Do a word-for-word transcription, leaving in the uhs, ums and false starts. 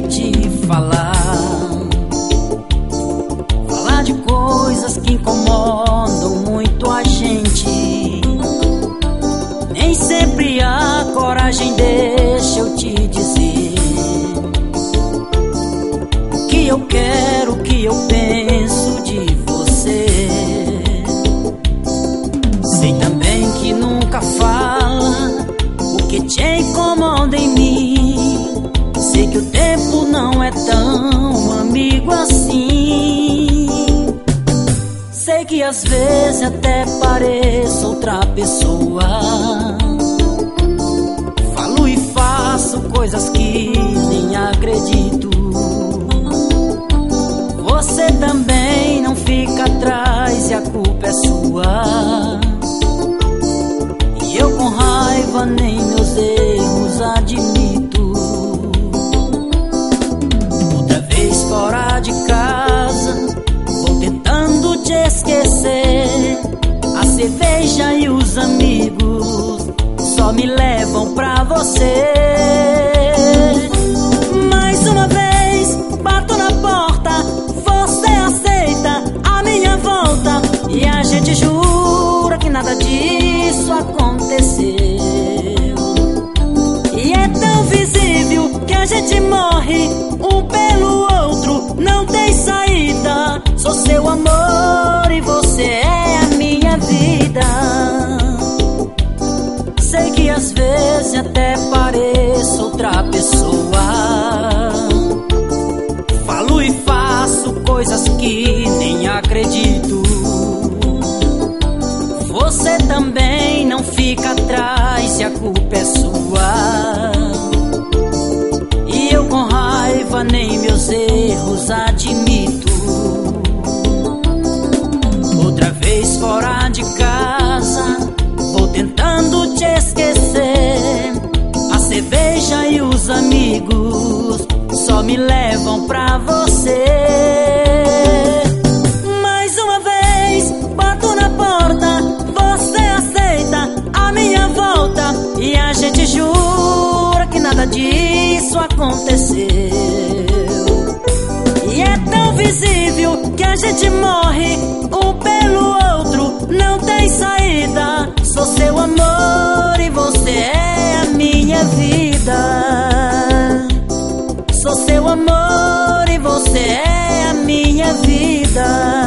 te falar, falar de coisas que incomodam muito a gente. Nem sempre há coragem, deixa eu te dizer o que eu quero, o que eu penso de você. Sei também que nunca fala o que te incomoda em mim. Sei que o tempo não é tão amigo assim. Sei que às vezes até pareço outra pessoa. Falo e faço coisas que nem acredito. Você também não fica atrás e a culpa é sua. E eu com raiva nem meus erros admito. Outra vez fora de casa, vou tentando te esquecer. A cerveja e os amigos só me levam pra você. Mais uma vez bato na porta, você aceita a minha volta e a gente jura que nada disso aconteceu. E é tão visível que a gente morre um pelo outro, não tem saída. Sou seu amor e você é a minha vida. Sei que às vezes até pareço outra pessoa. Falo e faço coisas que nem acredito. Você também não fica atrás e a culpa é sua. E eu com raiva nem meus erros admito. Outra vez fora de casa, vou tentando te esquecer. A cerveja e os amigos só me levam pra você. Mais uma vez bato na porta, você aceita a minha volta e a gente jura que nada disso aconteceu. E é tão visível que a gente morre um pelo outro, não tem saída. Sou seu amor e você é a minha vida. Sou seu amor e você é a minha vida.